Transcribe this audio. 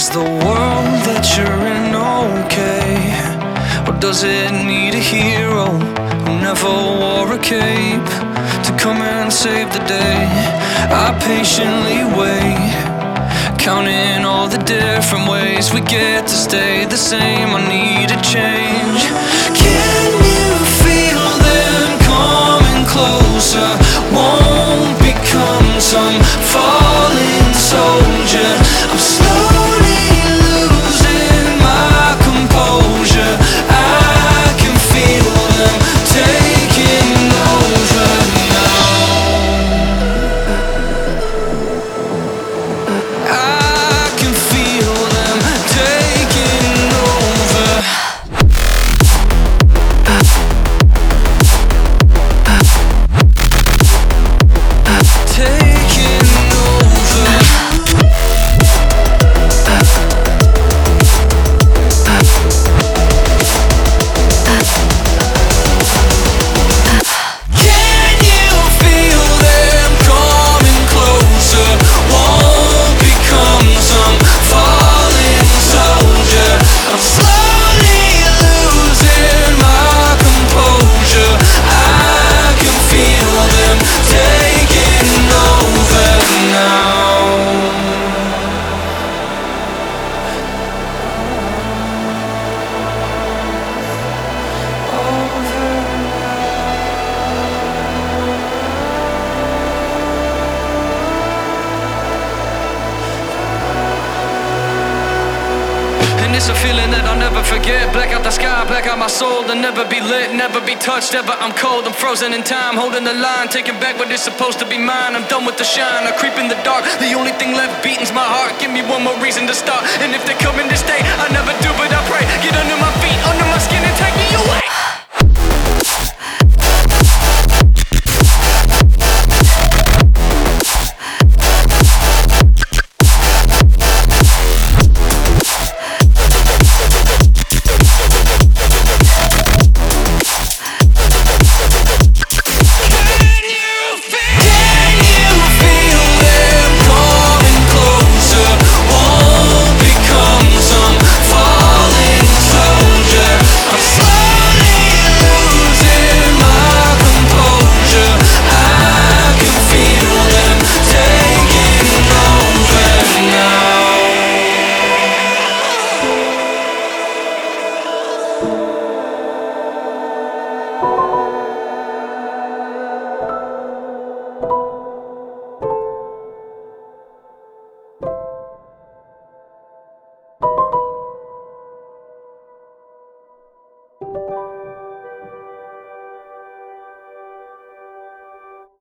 the world that you're in okay? Or does it need a hero who never wore a cape to come and save the day? I patiently wait, counting all the different ways we get to stay the same. I need a change. Can you feel them coming closer? Won't become some fallen soldier. I'm slowly losing my composure. I can feel them taking over now. I can feel them taking over. It's a feeling that I'll never forget. Black out the sky, black out my soul. To never be lit, never be touched. Ever I'm cold, I'm frozen in time. Holding the line, taking back what is supposed to be mine. I'm done with the shine, I creep in the dark. The only thing left beating's my heart. Give me one more reason to start. And if they're coming to stay, I never do, but I pray. Get under my feet, under my skin, and take me away.